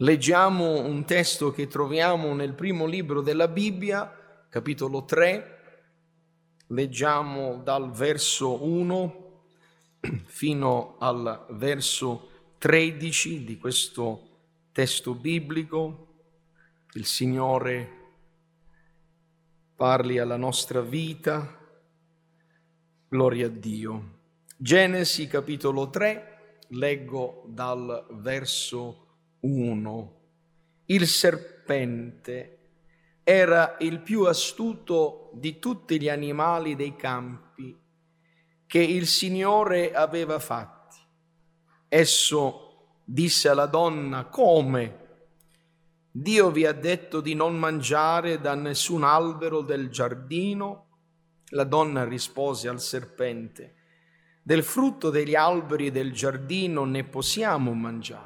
Leggiamo un testo che troviamo nel primo libro della Bibbia, capitolo 3, leggiamo dal verso 1 fino al verso 13 di questo testo biblico. Il Signore parli alla nostra vita, gloria a Dio. Genesi capitolo 3, leggo dal verso 1. Il serpente era il più astuto di tutti gli animali dei campi che il Signore aveva fatti. Esso disse alla donna: come? Dio vi ha detto di non mangiare da nessun albero del giardino? La donna rispose al serpente: del frutto degli alberi del giardino ne possiamo mangiare,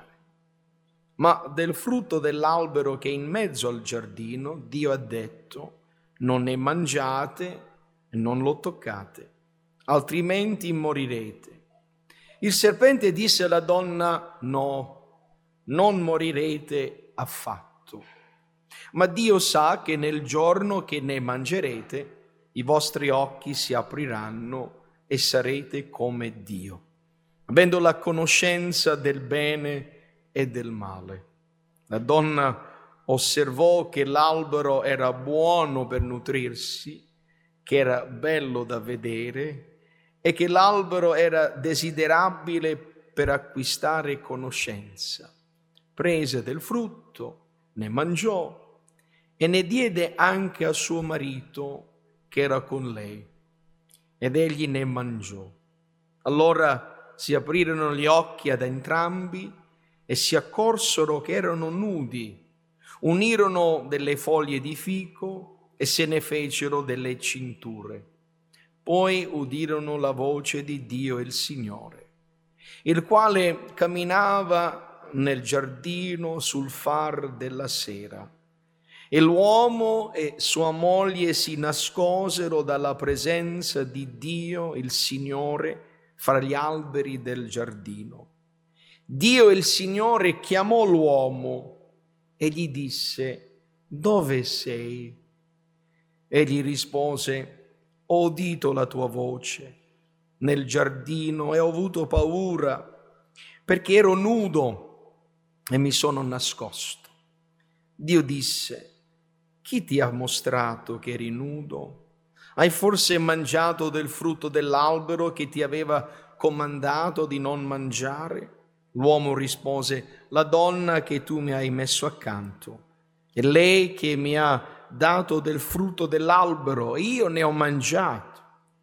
ma del frutto dell'albero che è in mezzo al giardino Dio ha detto: non ne mangiate e non lo toccate, altrimenti morirete. Il serpente disse alla donna: no, non morirete affatto, ma Dio sa che nel giorno che ne mangerete i vostri occhi si apriranno e sarete come Dio, avendo la conoscenza del bene e del male. La donna osservò che l'albero era buono per nutrirsi, che era bello da vedere e che l'albero era desiderabile per acquistare conoscenza. Prese del frutto, ne mangiò e ne diede anche a suo marito che era con lei, ed egli ne mangiò. Allora si aprirono gli occhi ad entrambi e si accorsero che erano nudi. Unirono delle foglie di fico e se ne fecero delle cinture. Poi udirono la voce di Dio il Signore, il quale camminava nel giardino sul far della sera. E l'uomo e sua moglie si nascosero dalla presenza di Dio il Signore fra gli alberi del giardino. Dio il Signore chiamò l'uomo e gli disse: dove sei? Egli rispose: ho udito la tua voce nel giardino e ho avuto paura perché ero nudo e mi sono nascosto. Dio disse: chi ti ha mostrato che eri nudo? Hai forse mangiato del frutto dell'albero che ti aveva comandato di non mangiare? L'uomo rispose: la donna che tu mi hai messo accanto è lei che mi ha dato del frutto dell'albero e io ne ho mangiato.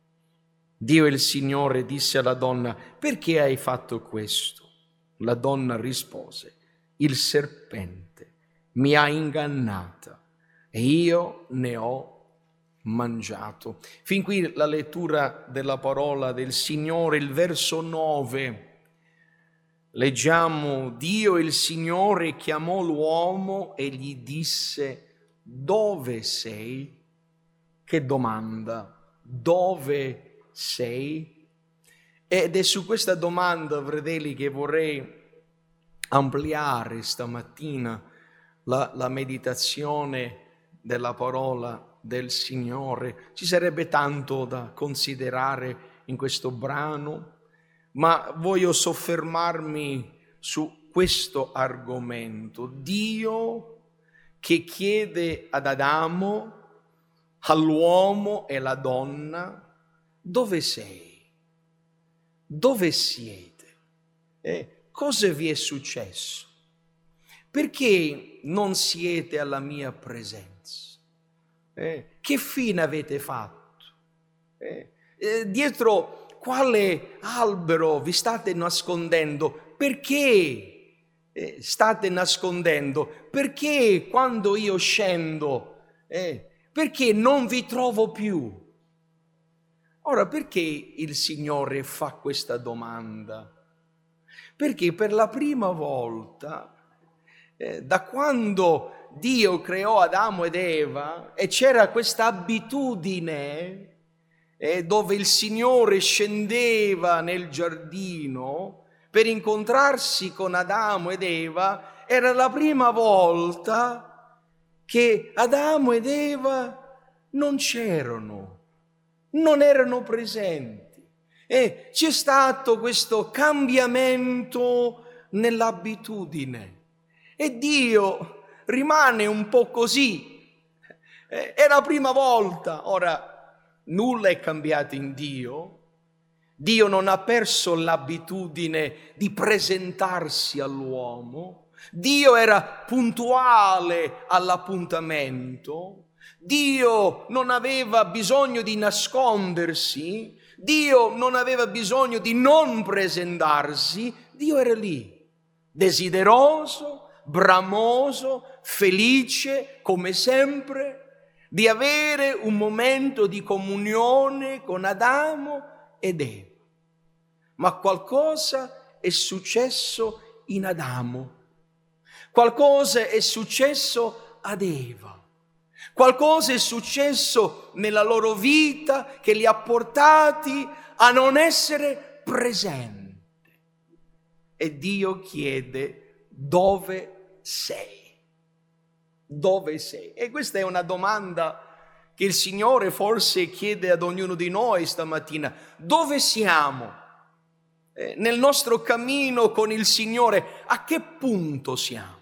Dio il Signore disse alla donna: perché hai fatto questo? La donna rispose: il serpente mi ha ingannata e io ne ho mangiato. Fin qui la lettura della parola del Signore. Il verso 9. Leggiamo: Dio il Signore chiamò l'uomo e gli disse: dove sei? Che domanda! Dove sei? Ed è su questa domanda, fratelli, che vorrei ampliare stamattina la meditazione della parola del Signore. Ci sarebbe tanto da considerare in questo brano, ma voglio soffermarmi su questo argomento. Dio che chiede ad Adamo, all'uomo e alla donna: dove sei? Dove siete? Cosa vi è successo? Perché non siete alla mia presenza? Che fine avete fatto? Dietro quale albero vi state nascondendo? Perché state nascondendo? Perché quando io scendo, perché non vi trovo più? Ora, perché il Signore fa questa domanda? Perché per la prima volta, da quando Dio creò Adamo ed Eva, e c'era questa abitudine dove il Signore scendeva nel giardino per incontrarsi con Adamo ed Eva era la prima volta che Adamo ed Eva non c'erano, non erano presenti. E c'è stato questo cambiamento nell'abitudine. E Dio rimane un po' così. È la prima volta. Ora, nulla è cambiato in Dio. Dio non ha perso l'abitudine di presentarsi all'uomo. Dio era puntuale all'appuntamento. Dio non aveva bisogno di nascondersi. Dio non aveva bisogno di non presentarsi. Dio era lì, desideroso, bramoso, felice, come sempre, di avere un momento di comunione con Adamo ed Eva. Ma qualcosa è successo in Adamo, qualcosa è successo ad Eva, qualcosa è successo nella loro vita che li ha portati a non essere presenti. E Dio chiede: dove sei? Dove sei? E questa è una domanda che il Signore forse chiede ad ognuno di noi stamattina. Dove siamo? Nel nostro cammino con il Signore, a che punto siamo?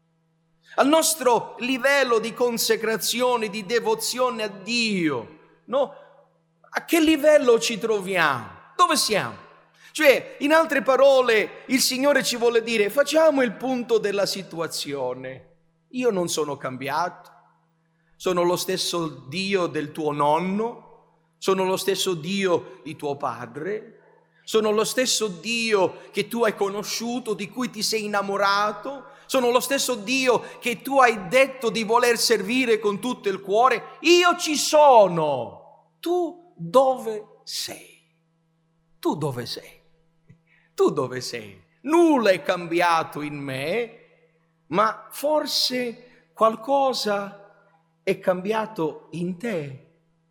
Al nostro livello di consacrazione, di devozione a Dio, no? A che livello ci troviamo? Dove siamo? Cioè, in altre parole, il Signore ci vuole dire: facciamo il punto della situazione. Io non sono cambiato, sono lo stesso Dio del tuo nonno, sono lo stesso Dio di tuo padre, sono lo stesso Dio che tu hai conosciuto, di cui ti sei innamorato, sono lo stesso Dio che tu hai detto di voler servire con tutto il cuore. Io ci sono. Tu dove sei? Tu dove sei? Tu dove sei? Nulla è cambiato in me, ma forse qualcosa è cambiato in te.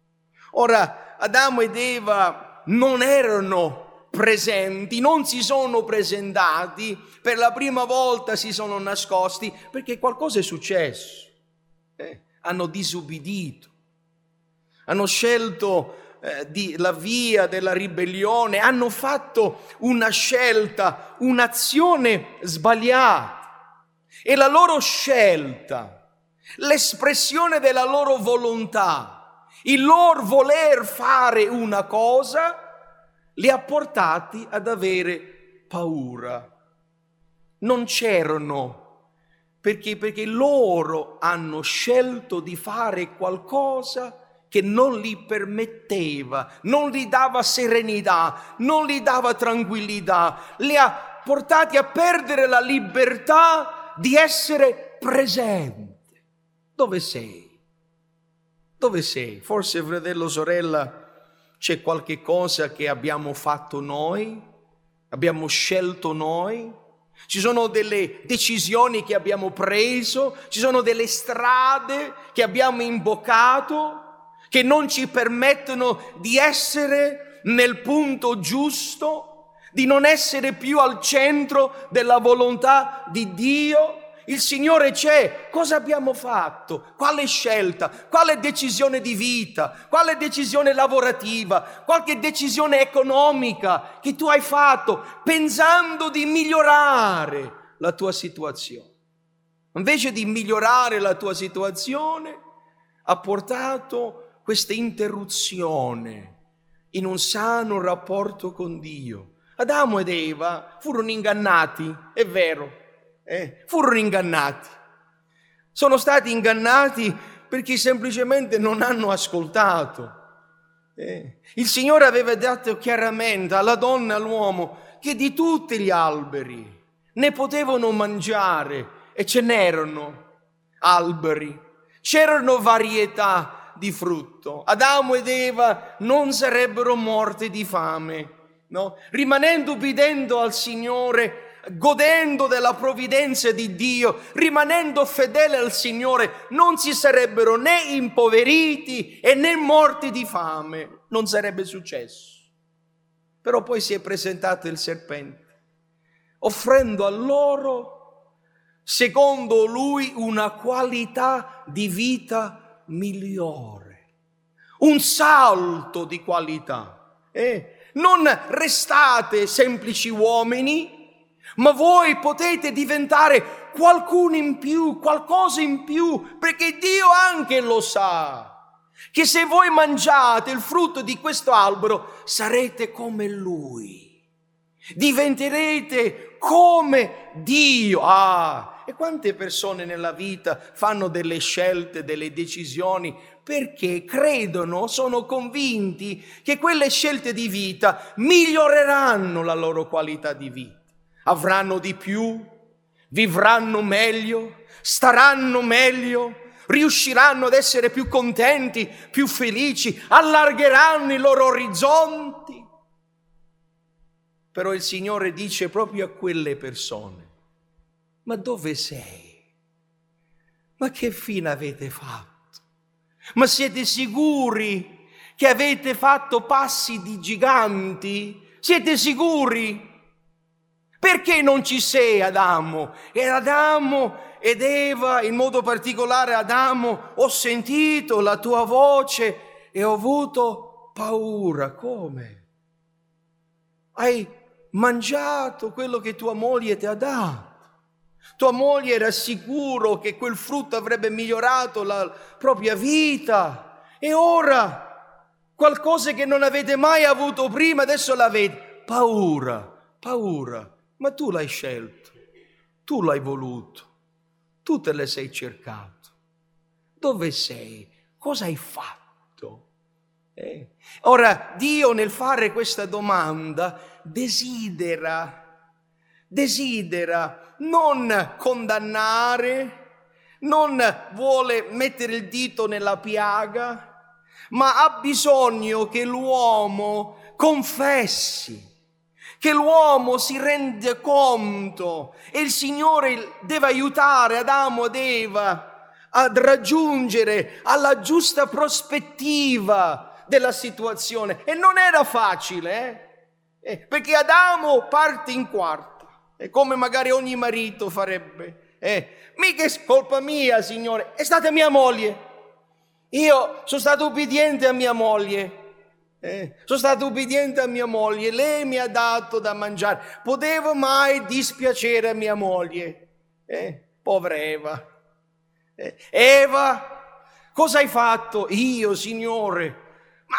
Ora, Adamo ed Eva non erano presenti, non si sono presentati, per la prima volta si sono nascosti perché qualcosa è successo. Hanno disubbidito, hanno scelto la via della ribellione, hanno fatto una scelta, un'azione sbagliata. E la loro scelta, l'espressione della loro volontà, il loro voler fare una cosa, li ha portati ad avere paura. Non c'erano, perché loro hanno scelto di fare qualcosa che non gli permetteva, non gli dava serenità, non gli dava tranquillità, li ha portati a perdere la libertà di essere presente. Dove sei? Dove sei? Forse, fratello, sorella, c'è qualche cosa che abbiamo fatto noi, abbiamo scelto noi. Ci sono delle decisioni che abbiamo preso, ci sono delle strade che abbiamo imboccato, che non ci permettono di essere nel punto giusto, di non essere più al centro della volontà di Dio. Il Signore c'è. Cosa abbiamo fatto? Quale scelta? Quale decisione di vita? Quale decisione lavorativa? Qualche decisione economica che tu hai fatto pensando di migliorare la tua situazione? Invece di migliorare la tua situazione, ha portato questa interruzione in un sano rapporto con Dio. Adamo ed Eva furono ingannati, è vero, furono ingannati. Sono stati ingannati perché semplicemente non hanno ascoltato. Il Signore aveva detto chiaramente alla donna e all'uomo che di tutti gli alberi ne potevano mangiare, e ce n'erano alberi, c'erano varietà di frutto. Adamo ed Eva non sarebbero morti di fame, no? Rimanendo ubbidendo al Signore, godendo della provvidenza di Dio, rimanendo fedeli al Signore, non si sarebbero né impoveriti e né morti di fame. Non sarebbe successo. Però poi si è presentato il serpente, offrendo a loro secondo lui una qualità di vita migliore, un salto di qualità. Non restate semplici uomini, ma voi potete diventare qualcuno in più, qualcosa in più, perché Dio anche lo sa che se voi mangiate il frutto di questo albero sarete come Lui, diventerete come Dio. E quante persone nella vita fanno delle scelte, delle decisioni, perché credono, sono convinti che quelle scelte di vita miglioreranno la loro qualità di vita. Avranno di più, vivranno meglio, staranno meglio, riusciranno ad essere più contenti, più felici, allargheranno i loro orizzonti. Però il Signore dice proprio a quelle persone: ma dove sei? Ma che fine avete fatto? Ma siete sicuri che avete fatto passi di giganti? Siete sicuri? Perché non ci sei, Adamo? E Adamo ed Eva, in modo particolare Adamo, ho sentito la tua voce e ho avuto paura. Come? Hai mangiato quello che tua moglie ti ha dato. Tua moglie era sicuro che quel frutto avrebbe migliorato la propria vita. E ora, qualcosa che non avete mai avuto prima, adesso l'avete. Paura. Ma tu l'hai scelto, tu l'hai voluto, tu te le sei cercato. Dove sei? Cosa hai fatto? Ora, Dio nel fare questa domanda desidera non condannare, non vuole mettere il dito nella piaga, ma ha bisogno che l'uomo confessi, che l'uomo si rende conto, e il Signore deve aiutare Adamo ed Eva ad raggiungere alla giusta prospettiva della situazione. E non era facile, perché Adamo parte in quarta, come magari ogni marito farebbe. Mica è colpa mia, Signore, è stata mia moglie. Io sono stato ubbidiente a mia moglie. Sono stato ubbidiente a mia moglie, lei mi ha dato da mangiare. Potevo mai dispiacere a mia moglie? Povera Eva. Eva, cosa hai fatto? Io, Signore, ma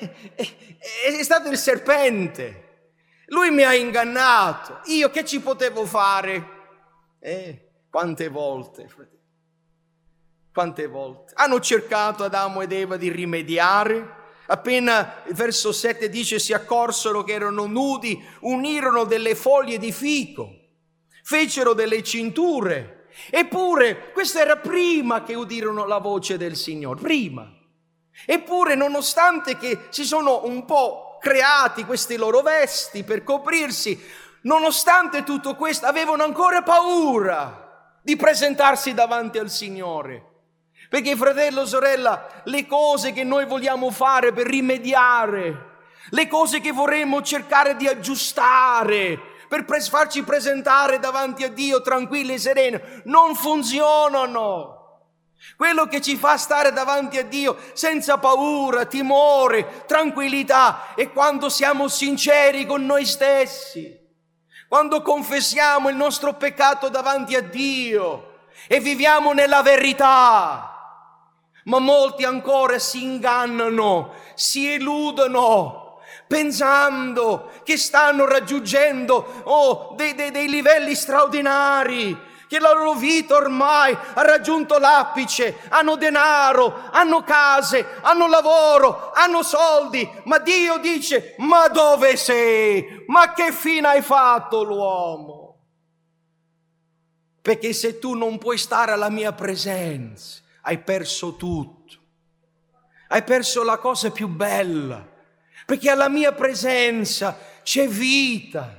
è stato il serpente. Lui mi ha ingannato. Io che ci potevo fare? Quante volte, fratelli? Quante volte hanno cercato Adamo ed Eva di rimediare? Appena il verso 7 dice si accorsero che erano nudi, unirono delle foglie di fico, fecero delle cinture. Eppure questo era prima che udirono la voce del Signore, prima. Eppure nonostante che si sono un po' creati queste loro vesti per coprirsi, nonostante tutto questo avevano ancora paura di presentarsi davanti al Signore. Perché, fratello, sorella, le cose che noi vogliamo fare per rimediare, le cose che vorremmo cercare di aggiustare per farci presentare davanti a Dio tranquilli e sereni, non funzionano. Quello che ci fa stare davanti a Dio senza paura, timore, tranquillità è quando siamo sinceri con noi stessi, quando confessiamo il nostro peccato davanti a Dio e viviamo nella verità. Ma molti ancora si ingannano, si illudono, pensando che stanno raggiungendo dei livelli straordinari, che la loro vita ormai ha raggiunto l'apice, hanno denaro, hanno case, hanno lavoro, hanno soldi. Ma Dio dice: ma dove sei? Ma che fine hai fatto, l'uomo? Perché se tu non puoi stare alla mia presenza, hai perso tutto, hai perso la cosa più bella, perché alla mia presenza c'è vita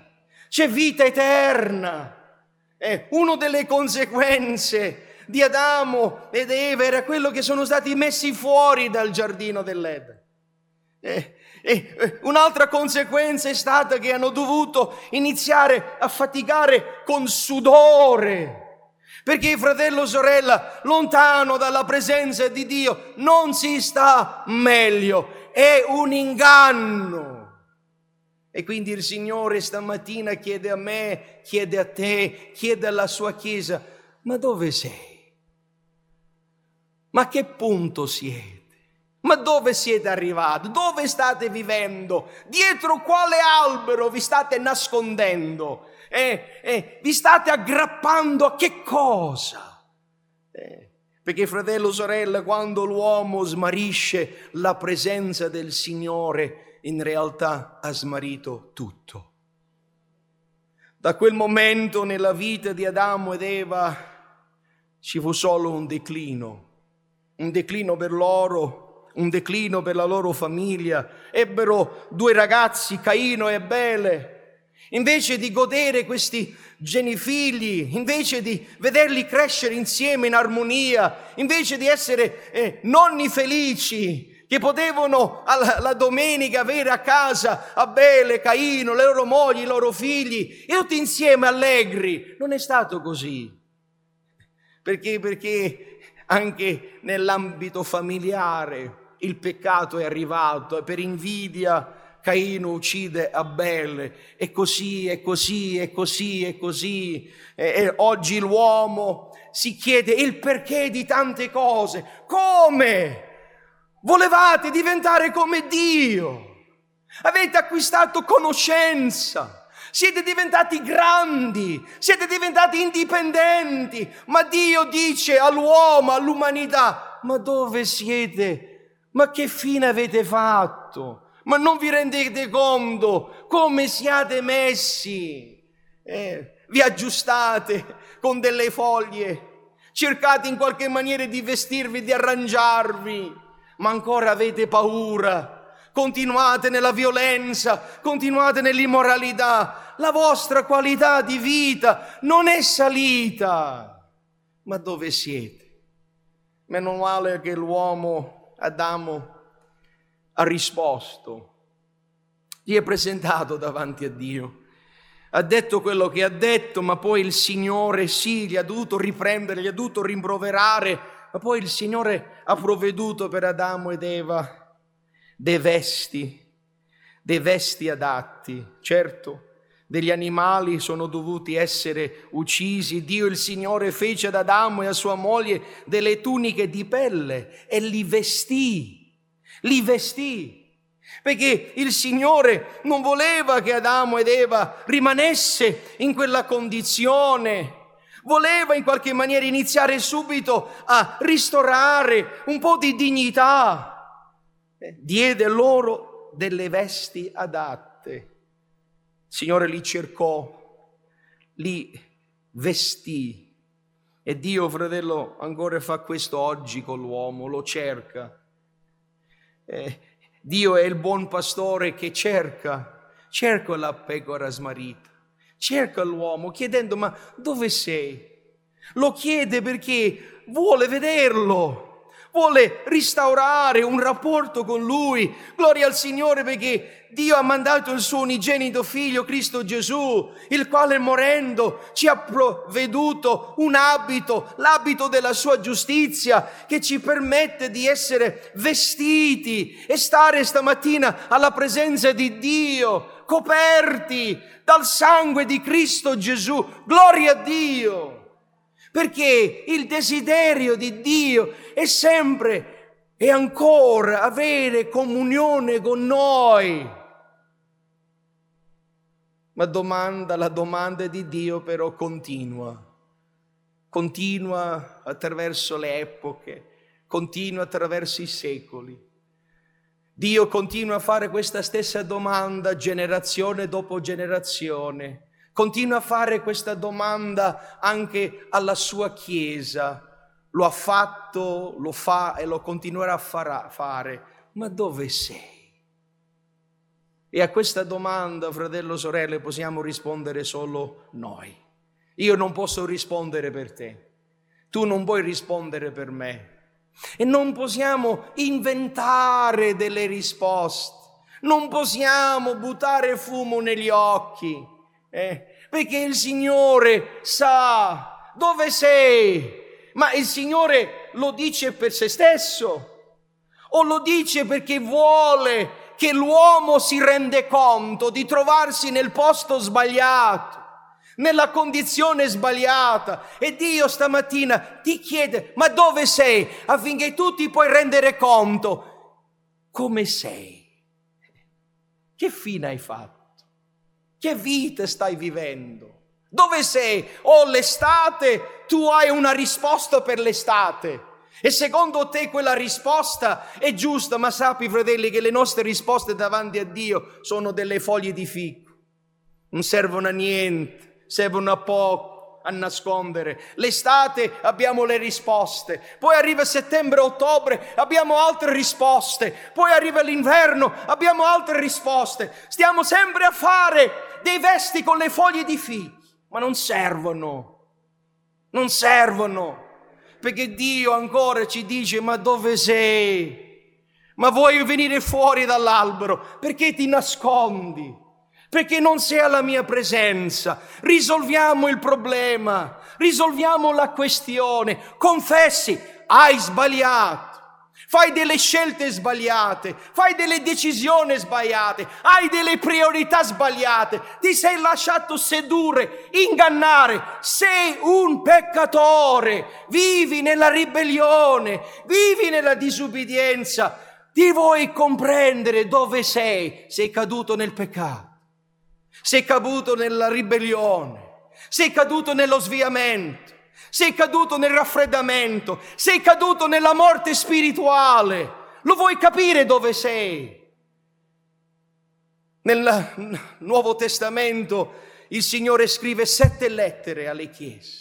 eterna. Una delle conseguenze di Adamo ed Eva era quello che sono stati messi fuori dal giardino dell'Eden. Un'altra conseguenza è stata che hanno dovuto iniziare a faticare con sudore Perché, fratello, sorella, lontano dalla presenza di Dio non si sta meglio, è un inganno. E quindi il Signore stamattina chiede a me, chiede a te, chiede alla sua Chiesa: ma dove sei? Ma a che punto siete? Ma dove siete arrivati? Dove state vivendo? Dietro quale albero vi state nascondendo? Vi state aggrappando a che cosa? Perché, fratello, sorella, quando l'uomo smarrisce la presenza del Signore, in realtà ha smarrito tutto. Da quel momento nella vita di Adamo ed Eva ci fu solo un declino per loro, un declino per la loro famiglia. Ebbero 2 ragazzi, Caino e Abele. Invece di godere questi genifigli, invece di vederli crescere insieme in armonia, invece di essere nonni felici che potevano la domenica avere a casa Abele, Caino, le loro mogli, i loro figli, e tutti insieme allegri, non è stato così. Perché anche nell'ambito familiare il peccato è arrivato, e per invidia Caino uccide Abele, e così. E oggi l'uomo si chiede il perché di tante cose. Come? Volevate diventare come Dio, avete acquistato conoscenza, siete diventati grandi, siete diventati indipendenti, ma Dio dice all'uomo, all'umanità: ma dove siete? Ma che fine avete fatto? Ma non vi rendete conto come siate messi? Vi aggiustate con delle foglie, cercate in qualche maniera di vestirvi, di arrangiarvi, ma ancora avete paura, continuate nella violenza, continuate nell'immoralità, la vostra qualità di vita non è salita. Ma dove siete? Meno male che l'uomo, Adamo, ha risposto, gli è presentato davanti a Dio, ha detto quello che ha detto, ma poi il Signore gli ha dovuto riprendere, gli ha dovuto rimproverare, ma poi il Signore ha provveduto per Adamo ed Eva dei vesti adatti. Certo, degli animali sono dovuti essere uccisi. Dio il Signore fece ad Adamo e a sua moglie delle tuniche di pelle e li vestì, perché il Signore non voleva che Adamo ed Eva rimanesse in quella condizione, voleva in qualche maniera iniziare subito a ristorare un po' di dignità. Diede loro delle vesti adatte. Il Signore li cercò, li vestì. E Dio, fratello, ancora fa questo oggi con l'uomo, lo cerca. Dio è il buon pastore che cerca la pecora smarrita, cerca l'uomo chiedendo: ma dove sei? Lo chiede perché vuole vederlo, vuole restaurare un rapporto con Lui. Gloria al Signore, perché Dio ha mandato il suo unigenito Figlio, Cristo Gesù, il quale morendo ci ha provveduto un abito, l'abito della sua giustizia, che ci permette di essere vestiti e stare stamattina alla presenza di Dio, coperti dal sangue di Cristo Gesù. Gloria a Dio! Perché il desiderio di Dio è sempre e ancora avere comunione con noi. Ma la domanda di Dio però continua attraverso le epoche, continua attraverso i secoli. Dio continua a fare questa stessa domanda generazione dopo generazione, continua a fare questa domanda anche alla sua Chiesa. Lo ha fatto, lo fa e lo continuerà a fare. Ma dove sei? E a questa domanda, fratello, sorelle, possiamo rispondere solo noi. Io non posso rispondere per te, tu non puoi rispondere per me. E non possiamo inventare delle risposte, non possiamo buttare fumo negli occhi, perché il Signore sa Dove sei? Ma il Signore lo dice per se stesso o lo dice perché vuole che l'uomo si rende conto di trovarsi nel posto sbagliato, nella condizione sbagliata? E Dio stamattina ti chiede: ma dove sei? Affinché tu ti puoi rendere conto come sei. Che fine hai fatto? Che vita stai vivendo? Dove sei? L'estate, tu hai una risposta per l'estate e secondo te quella risposta è giusta, ma sappi, fratelli, che le nostre risposte davanti a Dio sono delle foglie di fico, non servono a niente, servono a poco a nascondere. L'estate abbiamo le risposte, poi arriva settembre, ottobre, abbiamo altre risposte, poi arriva l'inverno, abbiamo altre risposte. Stiamo sempre a fare dei vesti con le foglie di fico, ma non servono, perché Dio ancora ci dice: ma dove sei? Ma vuoi venire fuori dall'albero? Perché ti nascondi? Perché non sei alla mia presenza? Risolviamo il problema, risolviamo la questione. Confessi: hai sbagliato, fai delle scelte sbagliate, fai delle decisioni sbagliate, hai delle priorità sbagliate, ti sei lasciato sedurre, ingannare, sei un peccatore, vivi nella ribellione, vivi nella disubbidienza. Ti vuoi comprendere dove sei? Sei caduto nel peccato, sei caduto nella ribellione, sei caduto nello sviamento, sei caduto nel raffreddamento, sei caduto nella morte spirituale. Lo vuoi capire dove sei? Nel Nuovo Testamento il Signore scrive 7 lettere alle chiese,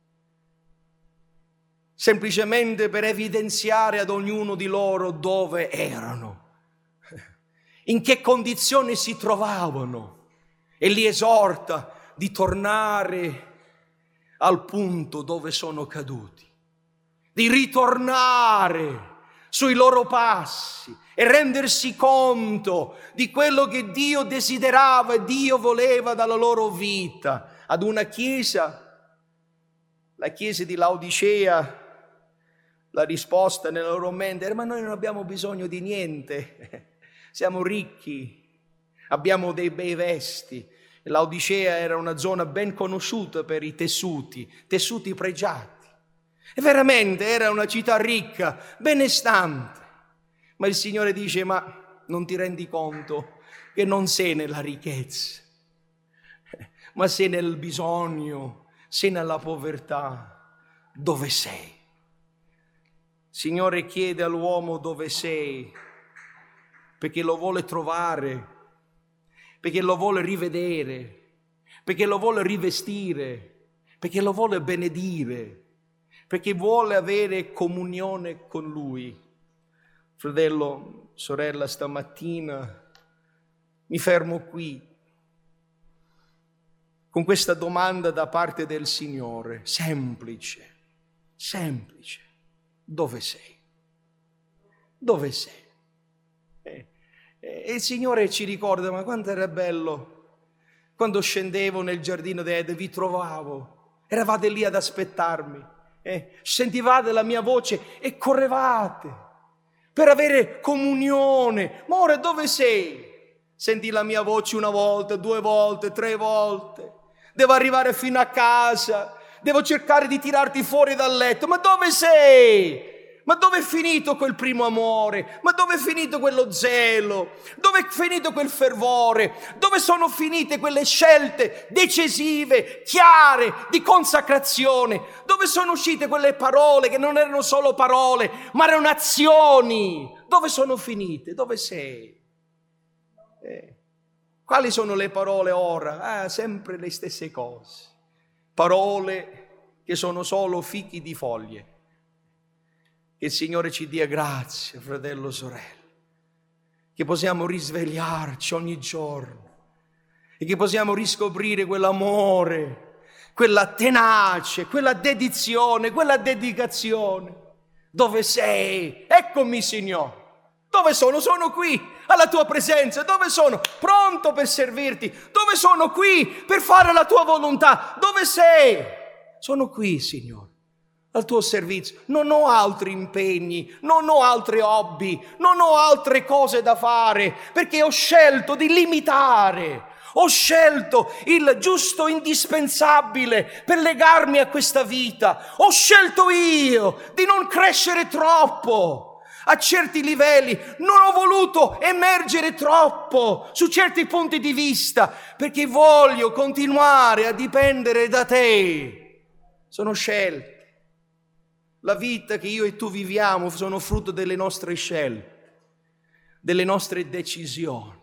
semplicemente per evidenziare ad ognuno di loro dove erano, in che condizione si trovavano, e li esorta di tornare al punto dove sono caduti, di ritornare sui loro passi e rendersi conto di quello che Dio desiderava e Dio voleva dalla loro vita. Ad una chiesa, la chiesa di Laodicea, la risposta nella loro mente era: ma noi non abbiamo bisogno di niente, siamo ricchi, abbiamo dei bei vesti. Laodicea era una zona ben conosciuta per i tessuti pregiati, e veramente era una città ricca, benestante. Ma il Signore dice: ma non ti rendi conto che non sei nella ricchezza, ma sei nel bisogno, sei nella povertà? Dove sei? Il Signore chiede all'uomo dove sei, perché lo vuole trovare, perché lo vuole rivedere, perché lo vuole rivestire, perché lo vuole benedire, perché vuole avere comunione con Lui. Fratello, sorella, stamattina mi fermo qui con questa domanda da parte del Signore, semplice. Dove sei? Dove sei? E il Signore ci ricorda: ma quanto era bello quando scendevo nel giardino d'Eden, vi trovavo, eravate lì ad aspettarmi, sentivate la mia voce e correvate per avere comunione. Ma ora dove sei? Senti la mia voce una volta, 2 volte, 3 volte, devo arrivare fino a casa, devo cercare di tirarti fuori dal letto. Ma dove sei? Ma dove è finito quel primo amore? Ma dove è finito quello zelo? Dove è finito quel fervore? Dove sono finite quelle scelte decisive, chiare, di consacrazione? Dove sono uscite quelle parole che non erano solo parole, ma erano azioni? Dove sono finite? Dove sei? Quali sono le parole ora? Sempre le stesse cose. Parole che sono solo fichi di foglie. Che il Signore ci dia grazia, fratello, sorella, che possiamo risvegliarci ogni giorno e che possiamo riscoprire quell'amore, quella tenacia, quella dedizione, quella dedicazione. Dove sei? Eccomi, Signore. Dove sono? Sono qui, alla tua presenza. Dove sono? Pronto per servirti. Dove sono? Qui, per fare la tua volontà. Dove sei? sono qui, Signore, al tuo servizio. Non ho altri impegni, non ho altri hobby, non ho altre cose da fare, perché ho scelto di limitare. Ho scelto il giusto indispensabile per legarmi a questa vita. Ho scelto io di non crescere troppo a certi livelli. Non ho voluto emergere troppo su certi punti di vista, perché voglio continuare a dipendere da te. Sono scelte. La vita che io e tu viviamo sono frutto delle nostre scelte, delle nostre decisioni.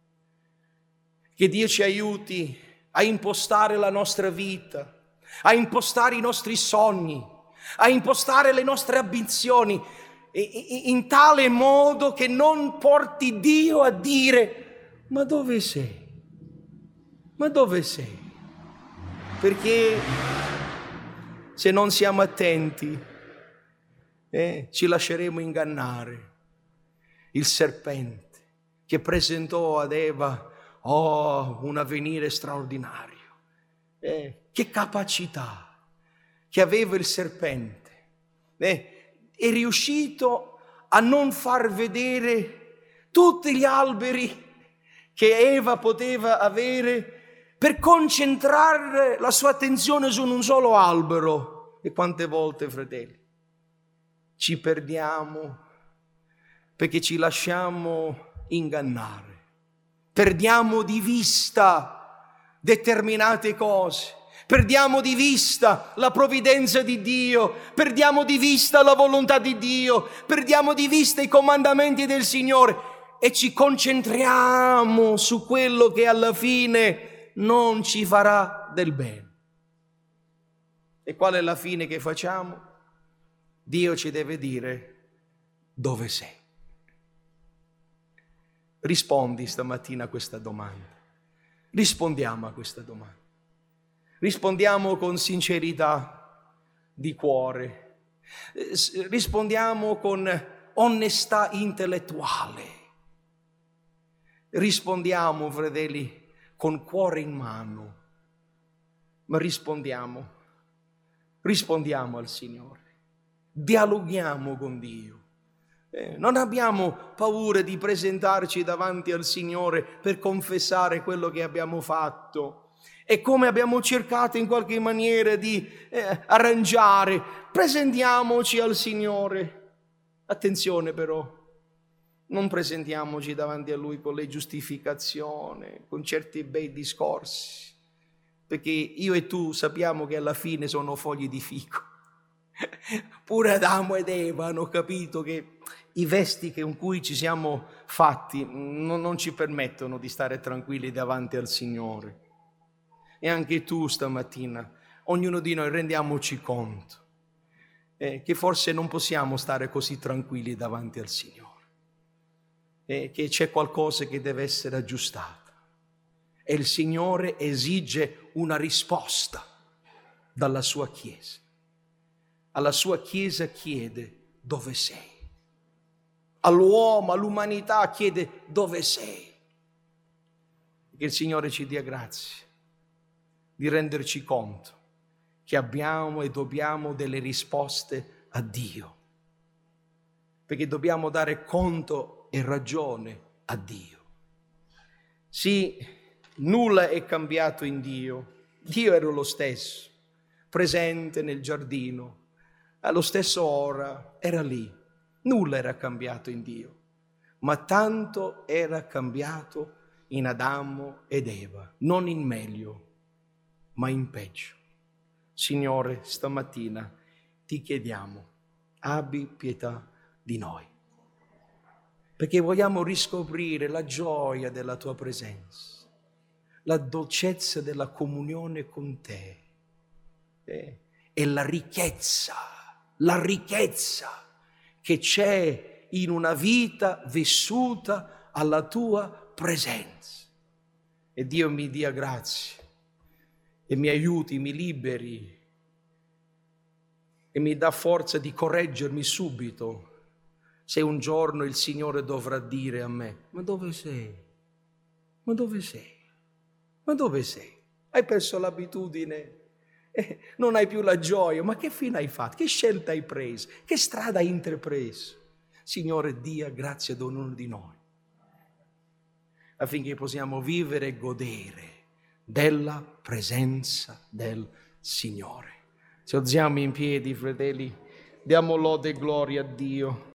Che Dio ci aiuti a impostare la nostra vita, a impostare i nostri sogni, a impostare le nostre ambizioni in tale modo che non porti Dio a dire: ma dove sei? Ma dove sei? Perché se non siamo attenti ci lasceremo ingannare. Il serpente che presentò ad Eva un avvenire straordinario. Che capacità che aveva il serpente. È riuscito a non far vedere tutti gli alberi che Eva poteva avere per concentrare la sua attenzione su un solo albero. E quante volte, fratelli, ci perdiamo perché ci lasciamo ingannare. Perdiamo di vista determinate cose, perdiamo di vista la provvidenza di Dio, perdiamo di vista la volontà di Dio, perdiamo di vista i comandamenti del Signore e ci concentriamo su quello che alla fine non ci farà del bene. E qual è la fine che facciamo? Dio ci deve dire: dove sei? Rispondi stamattina a questa domanda. Rispondiamo a questa domanda. Rispondiamo con sincerità di cuore. Rispondiamo con onestà intellettuale. Rispondiamo, fratelli, con cuore in mano. Ma rispondiamo al Signore. Dialoghiamo con Dio. Non abbiamo paura di presentarci davanti al Signore per confessare quello che abbiamo fatto e come abbiamo cercato in qualche maniera di arrangiare. Presentiamoci al Signore. Attenzione però, non presentiamoci davanti a Lui con le giustificazioni, con certi bei discorsi, perché io e tu sappiamo che alla fine sono fogli di fico. Pure Adamo ed Eva hanno capito che i vesti con cui ci siamo fatti non ci permettono di stare tranquilli davanti al Signore. E anche tu stamattina, ognuno di noi, rendiamoci conto che forse non possiamo stare così tranquilli davanti al Signore, che c'è qualcosa che deve essere aggiustato e il Signore esige una risposta dalla sua Chiesa. Alla sua Chiesa chiede: dove sei? All'uomo, all'umanità chiede: dove sei? Che il Signore ci dia grazia di renderci conto che abbiamo e dobbiamo delle risposte a Dio, perché dobbiamo dare conto e ragione a Dio. Sì, nulla è cambiato in Dio. Dio era lo stesso, presente nel giardino, allo stesso ora era lì. Nulla era cambiato in Dio, ma tanto era cambiato in Adamo ed Eva, non in meglio, ma in peggio. Signore, stamattina ti chiediamo: abbi pietà di noi, perché vogliamo riscoprire la gioia della tua presenza, la dolcezza della comunione con te e la ricchezza che c'è in una vita vissuta alla tua presenza. E Dio mi dia grazie e mi aiuti, mi liberi e mi dà forza di correggermi subito se un giorno il Signore dovrà dire a me: ma dove sei? Ma dove sei? Ma dove sei? Hai perso l'abitudine Non hai più la gioia, ma che fine hai fatto? Che scelta hai preso? Che strada hai intrapreso? Signore, dia grazia ad ognuno di noi, affinché possiamo vivere e godere della presenza del Signore. Ci alziamo in piedi, fratelli, diamo lode e gloria a Dio.